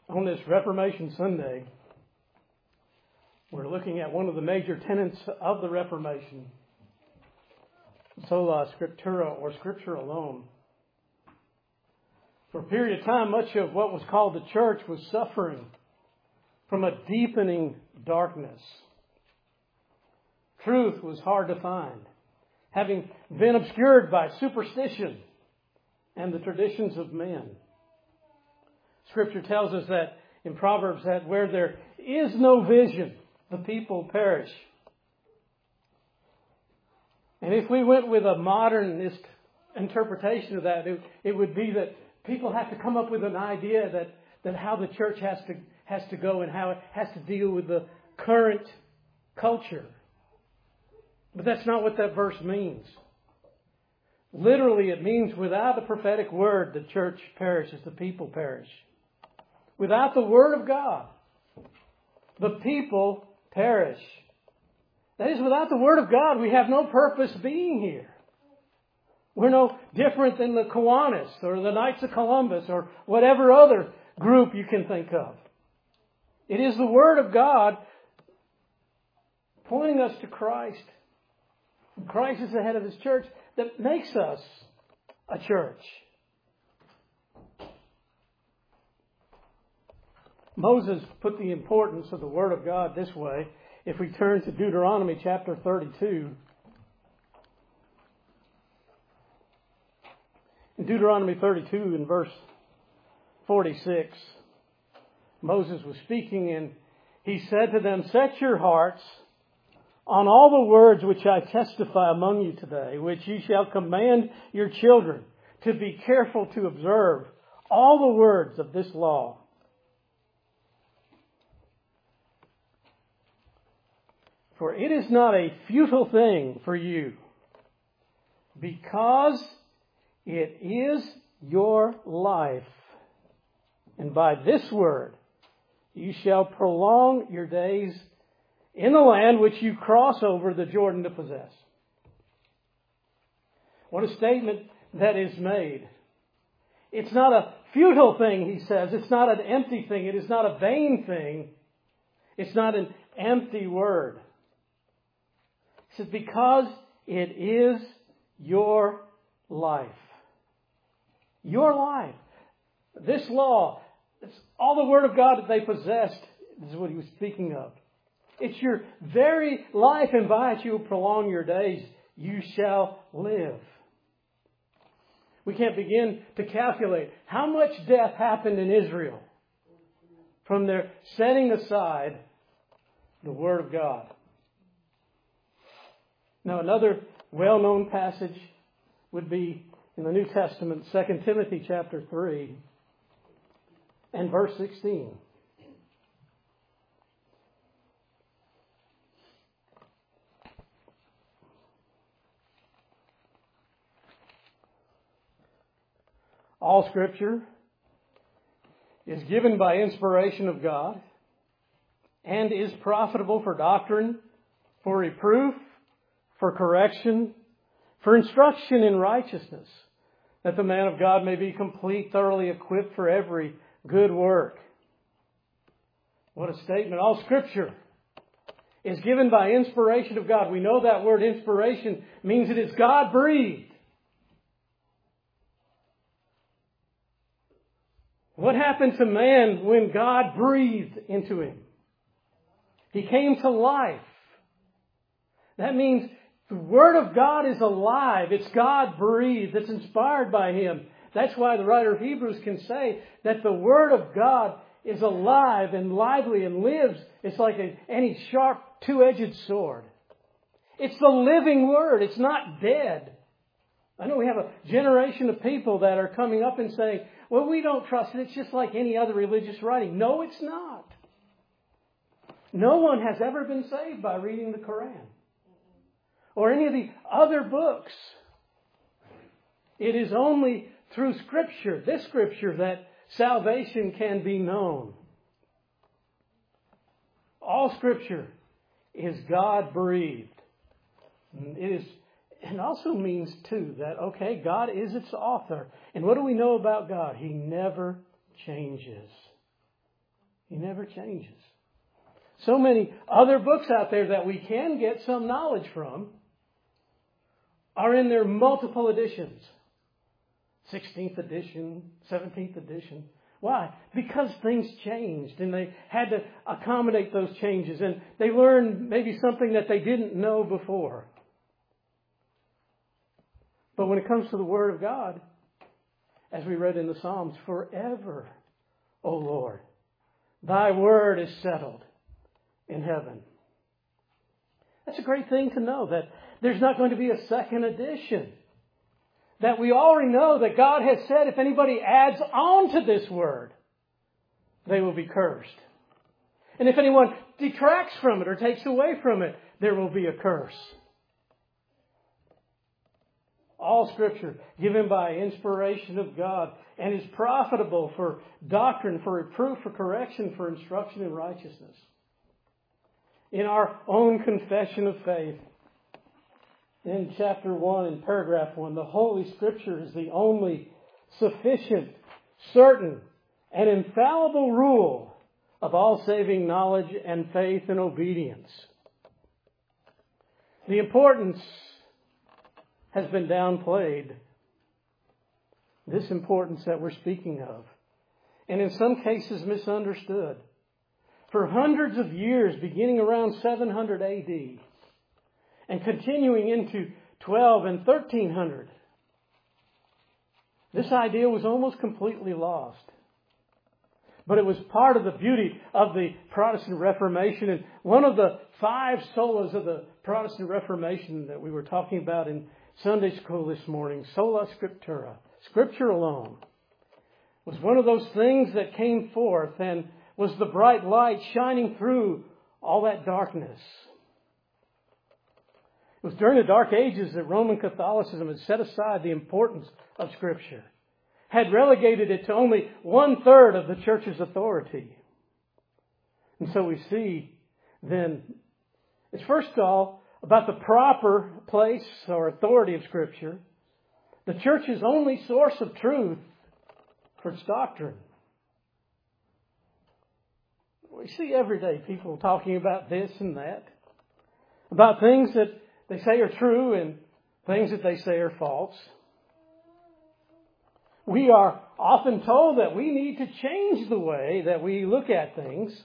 On this Reformation Sunday, we're looking at one of the major tenets of the Reformation, sola scriptura, or Scripture alone. For a period of time, much of what was called the church was suffering from a deepening darkness. Truth was hard to find, having been obscured by superstition and the traditions of men. Scripture tells us that in Proverbs that where there is no vision, the people perish. And if we went with a modernist interpretation of that, it would be that people have to come up with an idea that how the church has to go and how it has to deal with the current culture. But that's not what that verse means. Literally, it means without the prophetic word, the church perishes, the people perish. Without the Word of God, the people perish. That is, without the Word of God, we have no purpose being here. We're no different than the Kiwanis or the Knights of Columbus or whatever other group you can think of. It is the Word of God pointing us to Christ. Christ is the head of His church that makes us a church. Moses put the importance of the Word of God this way. If we turn to Deuteronomy chapter 32. In Deuteronomy 32 in verse 46, Moses was speaking and he said to them, "Set your hearts on all the words which I testify among you today, which ye shall command your children to be careful to observe all the words of this law. For it is not a futile thing for you, because it is your life. And by this word you shall prolong your days in the land which you cross over the Jordan to possess." What a statement that is made. It's not a futile thing, he says. It's not an empty thing. It is not a vain thing. It's not an empty word. He says, because it is your life. Your life. This law, it's all the Word of God that they possessed. This is what he was speaking of. It's your very life, and by it you will prolong your days. You shall live. We can't begin to calculate how much death happened in Israel from their setting aside the Word of God. Now, another well-known passage would be in the New Testament, 2 Timothy chapter 3 and verse 16. All Scripture is given by inspiration of God and is profitable for doctrine, for reproof, for correction, for instruction in righteousness, that the man of God may be complete, thoroughly equipped for every good work. What a statement. All Scripture is given by inspiration of God. We know that word inspiration means it is God-breathed. What happened to man when God breathed into him? He came to life. That means the Word of God is alive. It's God-breathed. It's inspired by Him. That's why the writer of Hebrews can say that the Word of God is alive and lively and lives. It's like any sharp, two-edged sword. It's the living Word. It's not dead. I know we have a generation of people that are coming up and saying, well, we don't trust it. It's just like any other religious writing. No, it's not. No one has ever been saved by reading the Quran or any of the other books. It is only through Scripture, this Scripture, that salvation can be known. All Scripture is God-breathed. It also means, too, that, okay, God is its author. And what do we know about God? He never changes. He never changes. So many other books out there that we can get some knowledge from are in their multiple editions. 16th edition, 17th edition. Why? Because things changed and they had to accommodate those changes, and they learned maybe something that they didn't know before. But when it comes to the Word of God, as we read in the Psalms, forever, O Lord, Thy Word is settled in heaven. That's a great thing to know, that there's not going to be a second edition. That we already know that God has said if anybody adds on to this Word, they will be cursed. And if anyone detracts from it or takes away from it, there will be a curse. All Scripture given by inspiration of God and is profitable for doctrine, for reproof, for correction, for instruction in righteousness. In our own confession of faith, in chapter 1, in paragraph 1, the Holy Scripture is the only sufficient, certain, and infallible rule of all saving knowledge and faith and obedience. The importance has been downplayed, this importance that we're speaking of, and in some cases misunderstood. For hundreds of years, beginning around 700 AD, and continuing into 12 and 1300, this idea was almost completely lost. But it was part of the beauty of the Protestant Reformation. And one of the 5 solas of the Protestant Reformation that we were talking about in Sunday school this morning, sola scriptura, Scripture alone, was one of those things that came forth and was the bright light shining through all that darkness. It was during the Dark Ages that Roman Catholicism had set aside the importance of Scripture, had relegated it to only 1/3 of the Church's authority. And so we see then, it's first of all about the proper place or authority of Scripture, the Church's only source of truth for its doctrine. We see every day people talking about this and that, about things that they say are true and things that they say are false. We are often told that we need to change the way that we look at things.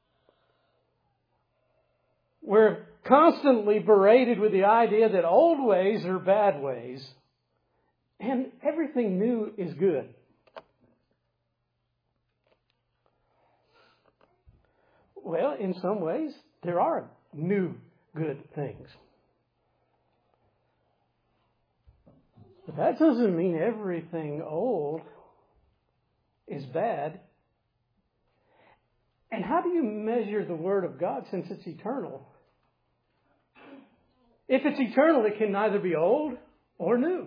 We're constantly berated with the idea that old ways are bad ways and everything new is good. Well, in some ways, there are new good things. But that doesn't mean everything old is bad. And how do you measure the Word of God since it's eternal? If it's eternal, it can neither be old or new,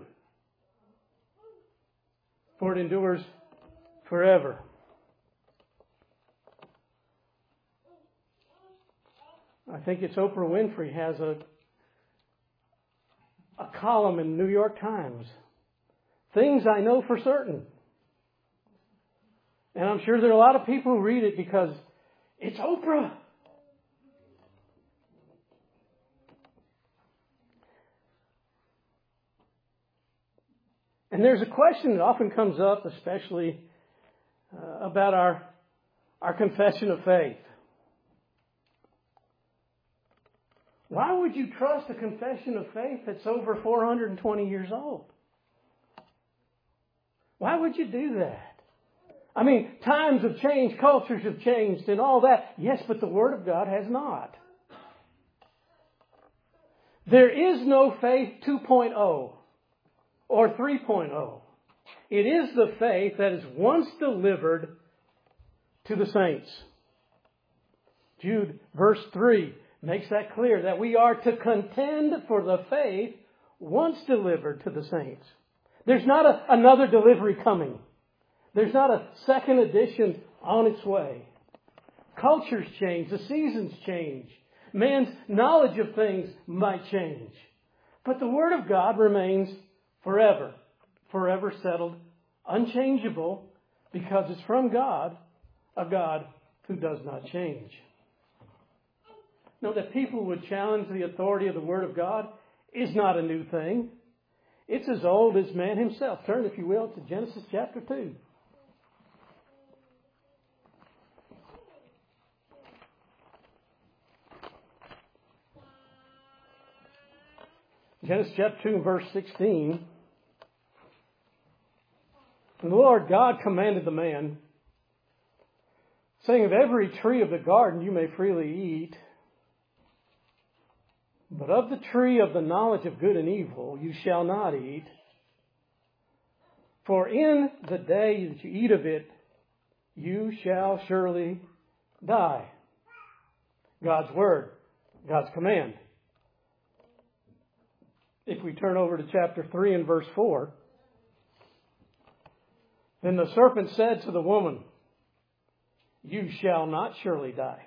for it endures forever. I think it's Oprah Winfrey has a column in New York Times. Things I know for certain. And I'm sure there are a lot of people who read it because it's Oprah. And there's a question that often comes up, especially about our confession of faith. Why would you trust a confession of faith that's over 420 years old? Why would you do that? I mean, times have changed, cultures have changed, and all that. Yes, but the Word of God has not. There is no faith 2.0 or 3.0. It is the faith that is once delivered to the saints. Jude, verse 3, makes that clear, that we are to contend for the faith once delivered to the saints. There's not another delivery coming. There's not a second edition on its way. Cultures change. The seasons change. Man's knowledge of things might change. But the Word of God remains forever. Forever settled, unchangeable, because it's from God, a God who does not change. Now, that people would challenge the authority of the Word of God is not a new thing. It's as old as man himself. Turn, if you will, to Genesis chapter 2. Genesis chapter 2 and verse 16. And the Lord God commanded the man, saying, of every tree of the garden you may freely eat, but of the tree of the knowledge of good and evil you shall not eat. For in the day that you eat of it, you shall surely die. God's word, God's command. If we turn over to chapter 3 and verse 4, then the serpent said to the woman, you shall not surely die.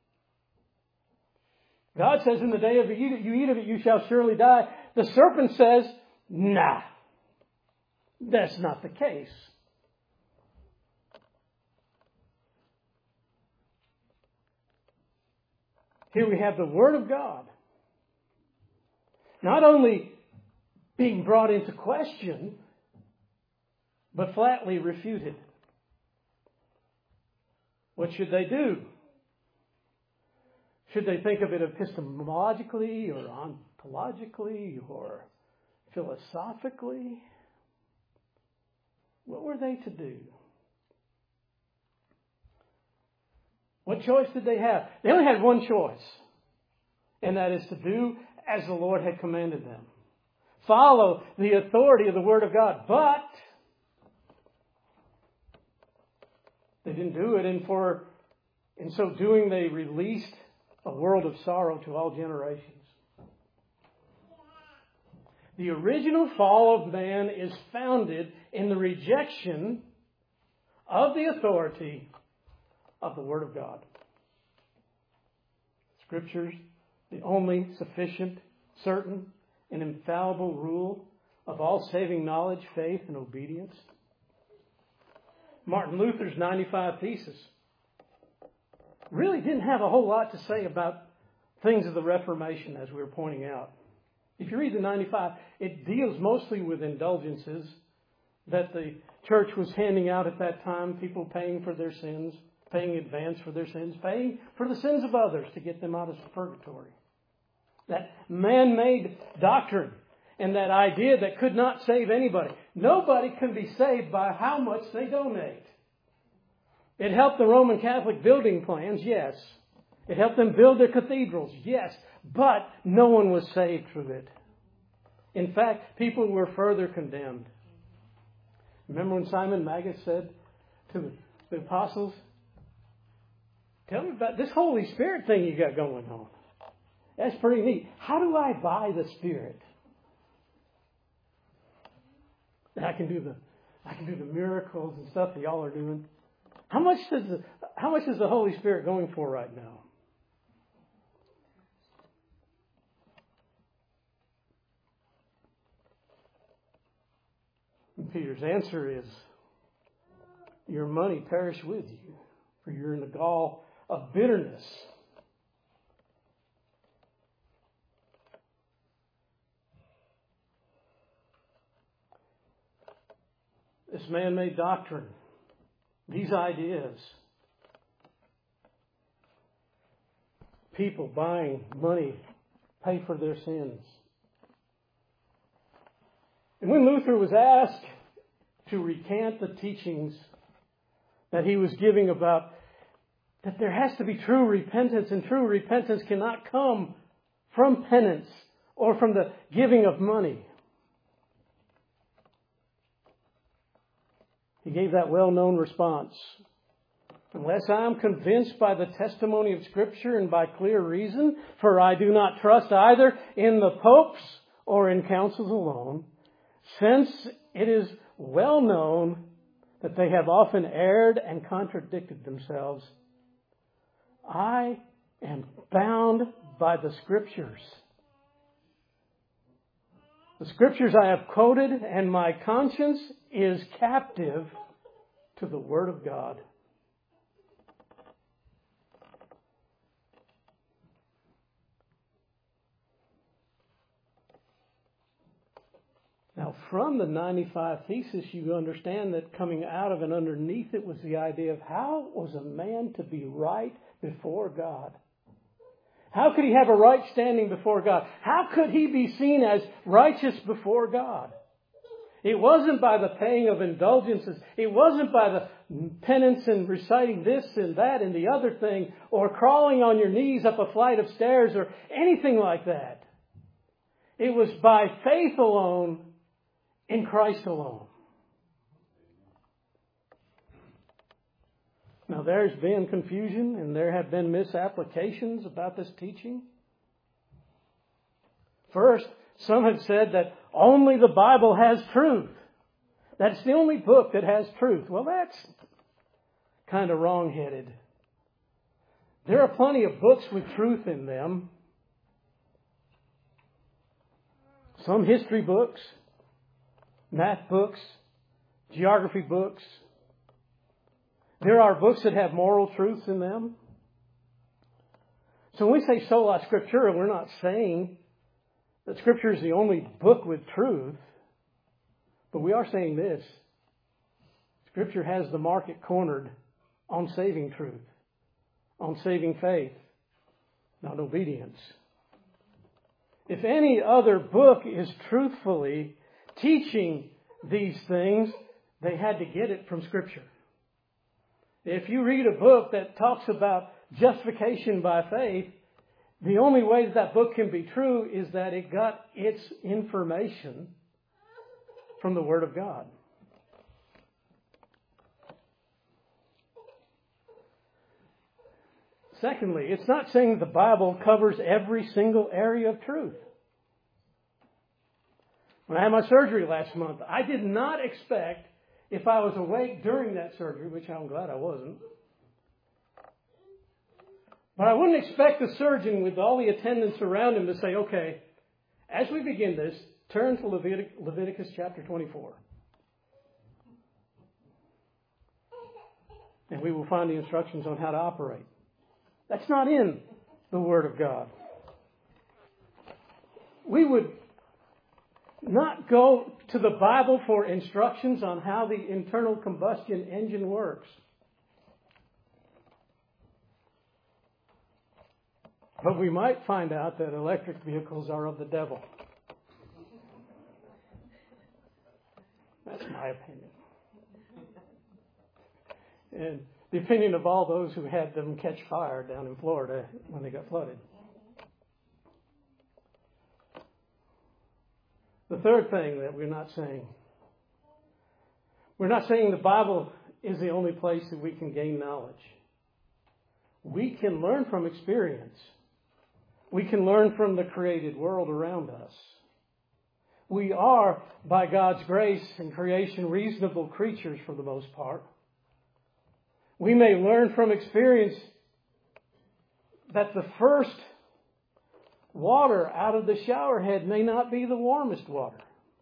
God says in the day you eat of it, you shall surely die. The serpent says, nah, that's not the case. Here we have the Word of God not only being brought into question, but flatly refuted. What should they do? Should they think of it epistemologically or ontologically or philosophically? What were they to do? What choice did they have? They only had one choice, and that is to do as the Lord had commanded them. Follow the authority of the Word of God. But they didn't do it, and in so doing they released a world of sorrow to all generations. The original fall of man is founded in the rejection of the authority of the Word of God. Scriptures, the only sufficient, certain, and infallible rule of all saving knowledge, faith, and obedience. Martin Luther's 95 Theses really didn't have a whole lot to say about things of the Reformation, as we were pointing out. If you read the 95, it deals mostly with indulgences that the church was handing out at that time, people paying for their sins, paying advance for their sins, paying for the sins of others to get them out of purgatory. That man-made doctrine and that idea that could not save anybody. Nobody can be saved by how much they donate. It helped the Roman Catholic building plans, yes. It helped them build their cathedrals, yes. But no one was saved through it. In fact, people were further condemned. Remember when Simon Magus said to the apostles, tell me about this Holy Spirit thing you got going on. That's pretty neat. How do I buy the Spirit? And I can do the miracles and stuff that y'all are doing. How much is the Holy Spirit going for right now? And Peter's answer is, your money perish with you, for you're in the gall of bitterness. This man-made doctrine, these ideas, people buying money, pay for their sins. And when Luther was asked to recant the teachings that he was giving about that there has to be true repentance, and true repentance cannot come from penance or from the giving of money, he gave that well-known response. Unless I am convinced by the testimony of Scripture and by clear reason, for I do not trust either in the popes or in councils alone, since it is well known that they have often erred and contradicted themselves, I am bound by the Scriptures. The Scriptures I have quoted, and my conscience is captive to the Word of God. Now, from the 95 Thesis, you understand that coming out of and underneath it was the idea of how was a man to be right before God? How could he have a right standing before God? How could he be seen as righteous before God? It wasn't by the paying of indulgences. It wasn't by the penance and reciting this and that and the other thing, or crawling on your knees up a flight of stairs or anything like that. It was by faith alone, in Christ alone. Now, there's been confusion and there have been misapplications about this teaching. First, some have said that only the Bible has truth. That's the only book that has truth. Well, that's kind of wrong-headed. There are plenty of books with truth in them. Some history books, math books, geography books. There are books that have moral truths in them. So when we say sola scriptura, we're not saying that Scripture is the only book with truth, but we are saying this. Scripture has the market cornered on saving truth, on saving faith, not obedience. If any other book is truthfully teaching these things, they had to get it from Scripture. If you read a book that talks about justification by faith, the only way that book can be true is that it got its information from the Word of God. Secondly, it's not saying the Bible covers every single area of truth. When I had my surgery last month, I did not expect, if I was awake during that surgery, which I'm glad I wasn't, but I wouldn't expect the surgeon with all the attendants around him to say, okay, as we begin this, turn to Leviticus chapter 24. And we will find the instructions on how to operate. That's not in the Word of God. We would not go to the Bible for instructions on how the internal combustion engine works. But we might find out that electric vehicles are of the devil. That's my opinion. And the opinion of all those who had them catch fire down in Florida when they got flooded. The third thing that we're not saying the Bible is the only place that we can gain knowledge. We can learn from experience. We can learn from the created world around us. We are, by God's grace and creation, reasonable creatures for the most part. We may learn from experience that the first water out of the shower head may not be the warmest water.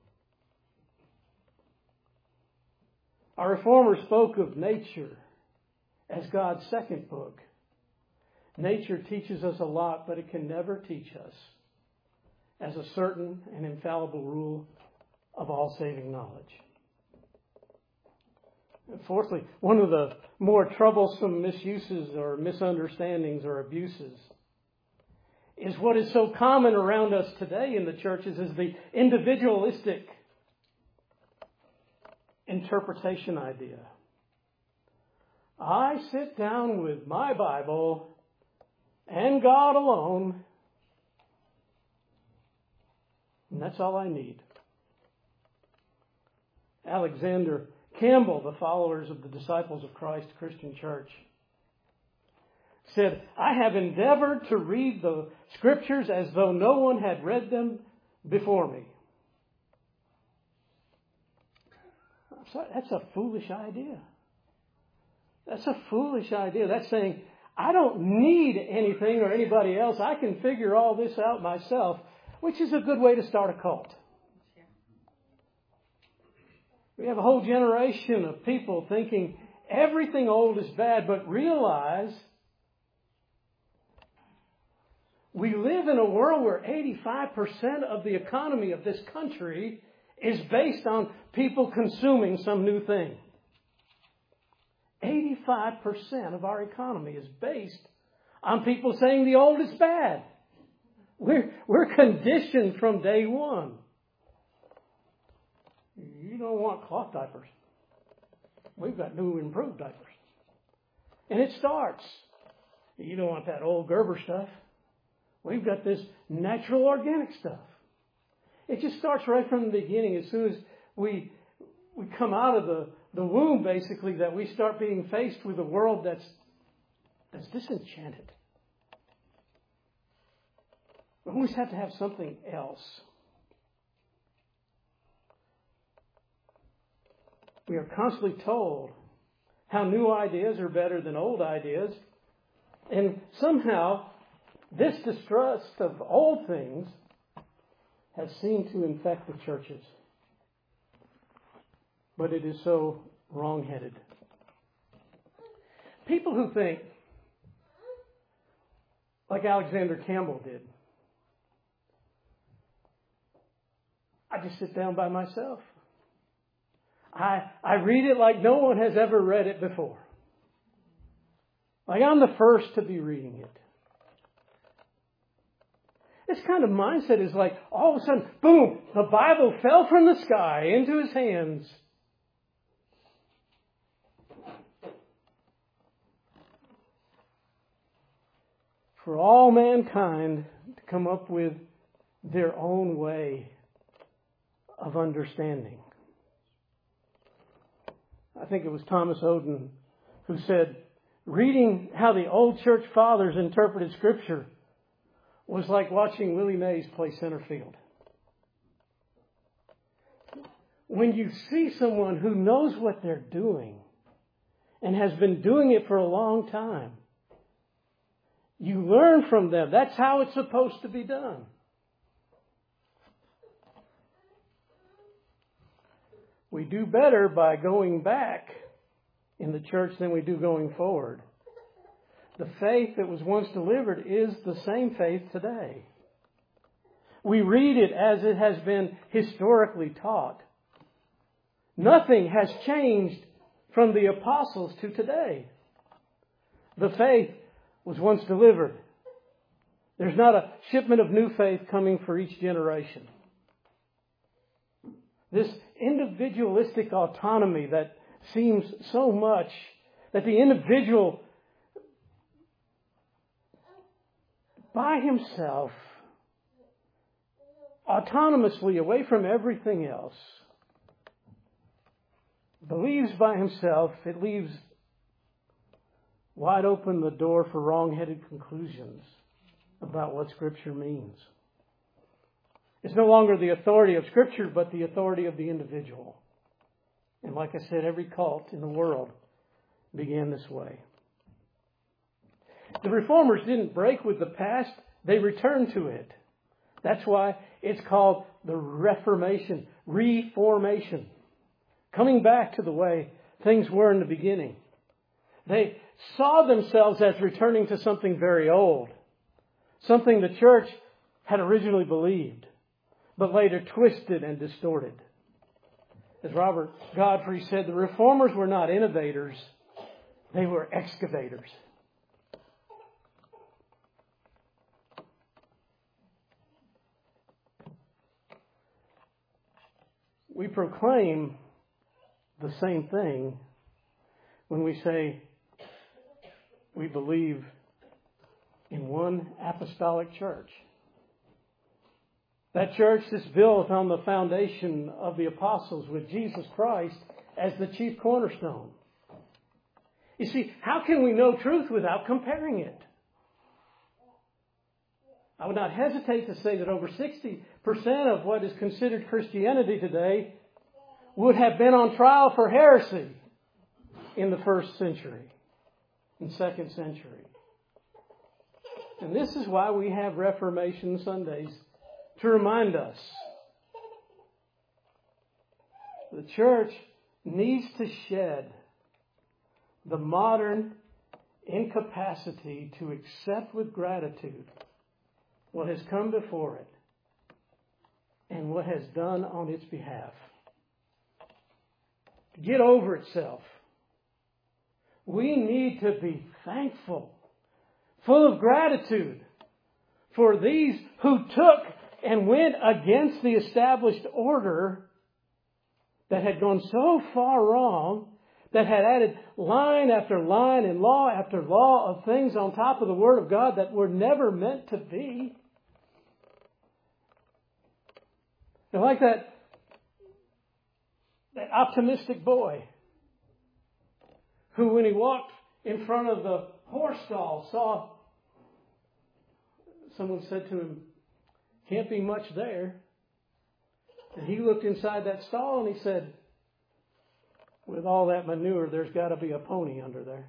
Our reformer spoke of nature as God's second book. Nature teaches us a lot, but it can never teach us as a certain and infallible rule of all saving knowledge. And fourthly, one of the more troublesome misuses or misunderstandings or abuses is what is so common around us today in the churches is the individualistic interpretation idea. I sit down with my Bible and God alone, and that's all I need. Alexander Campbell, the followers of the Disciples of Christ Christian Church, said, I have endeavored to read the Scriptures as though no one had read them before me. I'm sorry, that's a foolish idea. That's a foolish idea. That's saying, I don't need anything or anybody else. I can figure all this out myself, which is a good way to start a cult. We have a whole generation of people thinking everything old is bad, but realize we live in a world where 85% of the economy of this country is based on people consuming some new thing. 85% of our economy is based on people saying the old is bad. We're conditioned from day one. You don't want cloth diapers. We've got new improved diapers. And it starts. You don't want that old Gerber stuff. We've got this natural organic stuff. It just starts right from the beginning. As soon as we come out of the womb, basically, that we start being faced with a world that's disenchanted. We always have to have something else. We are constantly told how new ideas are better than old ideas. And somehow, this distrust of old things has seemed to infect the churches. But it is so wrong-headed. People who think, like Alexander Campbell did, I just sit down by myself. I read it like no one has ever read it before. Like I'm the first to be reading it. This kind of mindset is like all of a sudden, boom, the Bible fell from the sky into his hands. For all mankind to come up with their own way of understanding. I think it was Thomas Oden who said, reading how the old church fathers interpreted Scripture was like watching Willie Mays play center field. When you see someone who knows what they're doing and has been doing it for a long time, you learn from them. That's how it's supposed to be done. We do better by going back in the church than we do going forward. The faith that was once delivered is the same faith today. We read it as it has been historically taught. Nothing has changed from the apostles to today. The faith was once delivered. There's not a shipment of new faith coming for each generation. This individualistic autonomy that seems so much that the individual by himself, autonomously away from everything else, believes by himself, it leaves wide open the door for wrong-headed conclusions about what Scripture means. It's no longer the authority of Scripture, but the authority of the individual. And like I said, every cult in the world began this way. The Reformers didn't break with the past, they returned to it. That's why it's called the Reformation, reformation. Coming back to the way things were in the beginning. They saw themselves as returning to something very old. Something the church had originally believed, but later twisted and distorted. As Robert Godfrey said, the Reformers were not innovators, they were excavators. We proclaim the same thing when we say we believe in one apostolic church. That church is built on the foundation of the apostles with Jesus Christ as the chief cornerstone. You see, how can we know truth without comparing it? I would not hesitate to say that over 60% of what is considered Christianity today would have been on trial for heresy in the first century, in second century. And this is why we have Reformation Sundays, to remind us the church needs to shed the modern incapacity to accept with gratitude what has come before it and what has done on its behalf. To get over itself. We need to be thankful, full of gratitude for these who took and went against the established order that had gone so far wrong, that had added line after line and law after law of things on top of the Word of God that were never meant to be. And like that optimistic boy who, when he walked in front of the horse stall, saw someone said to him, "Can't be much there." And he looked inside that stall and he said, "With all that manure, there's got to be a pony under there."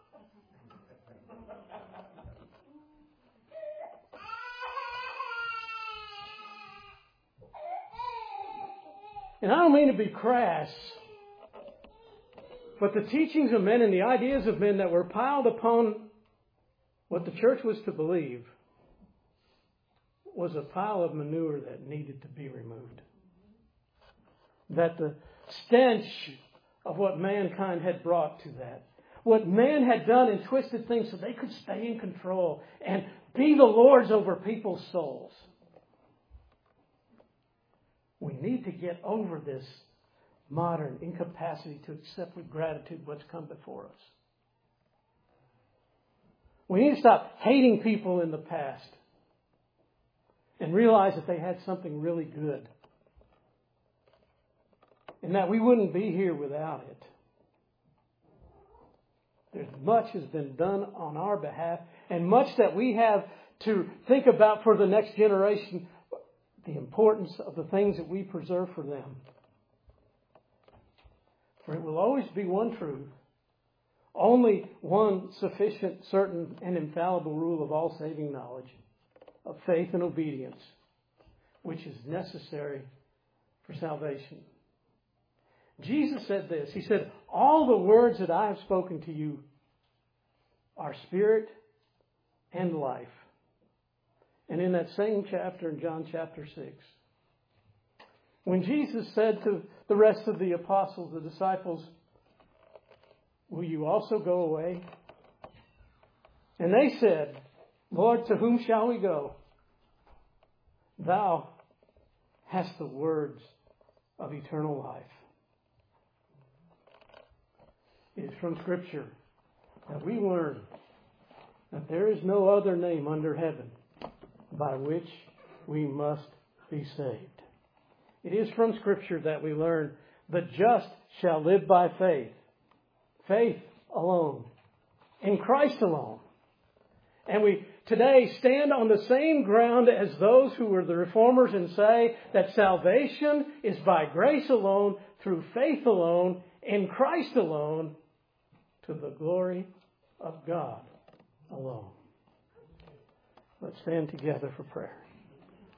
And I don't mean to be crass, but the teachings of men and the ideas of men that were piled upon what the church was to believe was a pile of manure that needed to be removed. That the stench of what mankind had brought to that, what man had done and twisted things so they could stay in control and be the lords over people's souls. We need to get over this modern incapacity to accept with gratitude what's come before us. We need to stop hating people in the past and realize that they had something really good, and that we wouldn't be here without it. There's much has been done on our behalf, and much that we have to think about for the next generation, the importance of the things that we preserve for them. For it will always be one truth, only one sufficient, certain, and infallible rule of all saving knowledge, of faith and obedience, which is necessary for salvation. Jesus said this. He said, "All the words that I have spoken to you are spirit and life." And in that same chapter, in John chapter 6, when Jesus said to the rest of the apostles, the disciples, "Will you also go away?" And they said, "Lord, to whom shall we go? Thou hast the words of eternal life." It is from Scripture that we learn that there is no other name under heaven by which we must be saved. It is from Scripture that we learn the just shall live by faith. Faith alone. In Christ alone. And we today stand on the same ground as those who were the reformers and say that salvation is by grace alone, through faith alone, in Christ alone, to the glory of God alone. Let's stand together for prayer.